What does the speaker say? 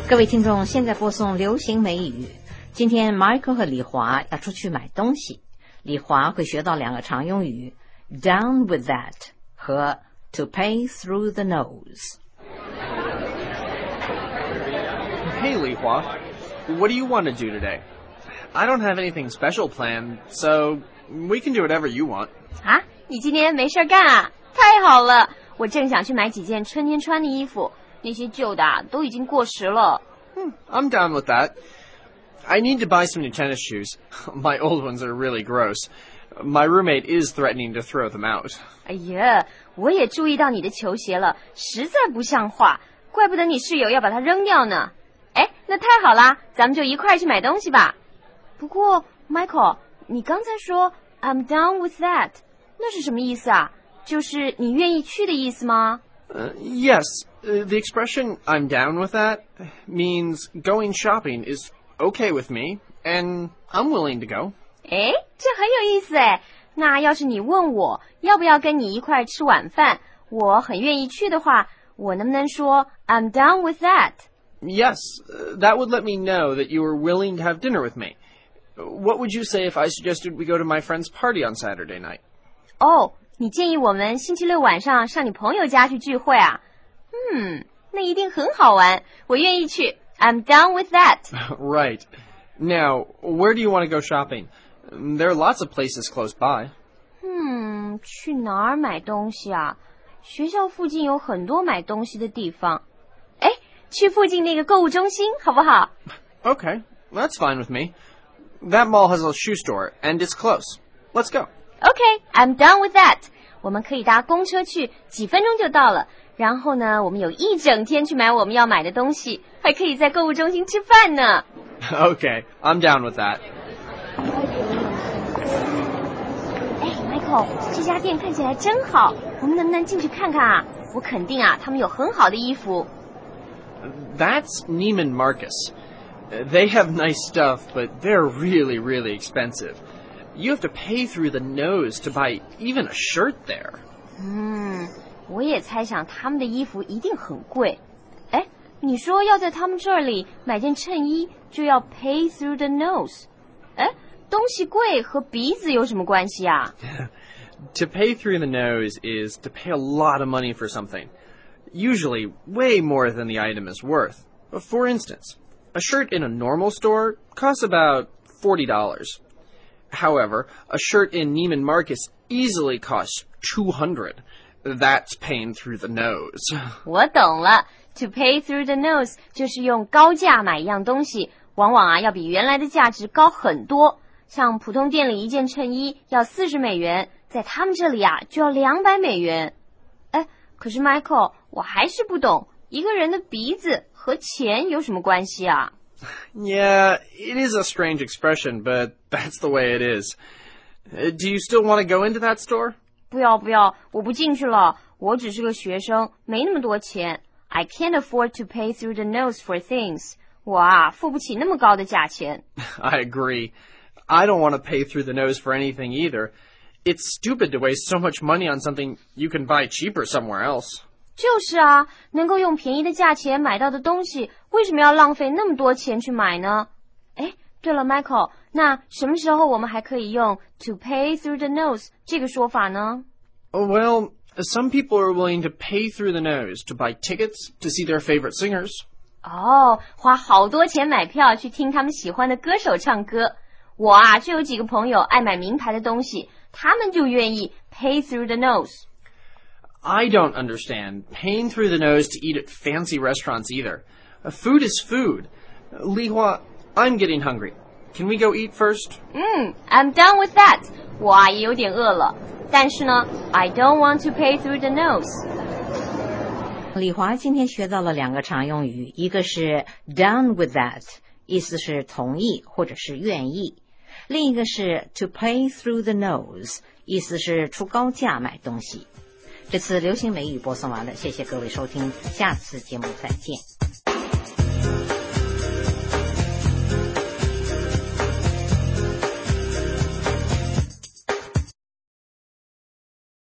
各位听众，现在播送流行美语。今天 Michael 和李华要出去买东西，李华会学到两个常用语 down with that 和 to pay through the nose。 Hey, Li Hua. What do you want to do today? I don't have anything special planned, so we can do whatever you want. 啊，你今天没事干啊？太好了，我正想去买几件春天穿的衣服，那些旧的都已经过时了。 I'm down with that. I need to buy some new tennis shoes. My old ones are really gross. My roommate is threatening to throw them out. 哎呀，我也注意到你的球鞋了，实在不像话，怪不得你室友要把它扔掉呢。哎，那太好啦，咱们就一块去买东西吧。不过 Michael， 你刚才说 I'm down with that， 那是什么意思啊？就是你愿意去的意思吗 ？Yes, the expression I'm down with that means going shopping is okay with me, and I'm willing to go. 哎，这很有意思哎。那要是你问我要不要跟你一块吃晚饭，我很愿意去的话，我能不能说 I'm down with that？ Yes, that would let me know that you were willing to have dinner with me. What would you say if I suggested we go to my friend's party on Saturday night? 哦，你建议我们星期六晚上上你朋友家去聚会啊？那一定很好玩，我愿意去。I'm down with that. Right. Now, where do you want to go shopping? There are lots of places close by. 去哪儿买东西啊？学校附近有很多买东西的地方。哎，去附近那个购物中心好不好？ Okay, that's fine with me. That mall has a shoe store, and it's close. Let's go. Okay, I'm done with that. 我们可以搭公车去，几分钟就到了。然后呢，我们有一整天去买我们要买的东西，还可以在购物中心吃饭呢。 Okay, I'm down with that. 哎 ，Michael， 这家店看起来真好，我们能不能进去看看啊？我肯定啊，他们有很好的衣服。 That's Neiman Marcus. They have nice stuff, but they're really, really expensive. You have to pay through the nose to buy even a shirt there. 我也猜想他们的衣服一定很贵。哎，你说要在他们这里买件衬衣，就要 pay through the nose。哎，东西贵和鼻子有什么关系啊？ To pay through the nose is to pay a lot of money for something, usually way more than the item is worth. For instance, a shirt in a normal store costs about $40. However, a shirt in Neiman Marcus easily costs $200. That's paying through the nose. 我懂了 ，to pay through the nose 就是用高价买一样东西，往往啊要比原来的价值高很多。像普通店里一件衬衣要$40，在他们这里啊就要$200。哎，可是 Michael， 我还是不懂，一个人的鼻子和钱有什么关系啊？ Yeah, it is a strange expression, but that's the way it is. Do you still want to go into that store? 不要，我不进去了。我只是个学生，没那么多钱。I can't afford to pay through the nose for things. 我啊，付不起那么高的价钱。 I agree. I don't want to pay through the nose for anything either. It's stupid to waste so much money on something you can buy cheaper somewhere else. 就是啊，能够用便宜的价钱买到的东西，为什么要浪费那么多钱去买呢？哎，对了 ，Michael， 那什么时候我们还可以用 to pay through the nose 这个说法呢？ Well, some people are willing to pay through the nose to buy tickets to see their favorite singers. 哦，花好多钱买票去听他们喜欢的歌手唱歌。我啊，就有几个朋友爱买名牌的东西，他们就愿意 pay through the nose。 I don't understand paying through the nose to eat at fancy restaurants either. Food is food. Li Hua, I'm getting hungry. Can we go eat first? I'm done with that. 我啊也有点饿了，但是呢 I don't want to pay through the nose. 李华今天学到了两个常用语，一个是 down with that， 意思是同意或者是愿意；另一个是 to pay through the nose， 意思是出高价买东西。这次流行美语播送完了，谢谢各位收听，下次节目再见。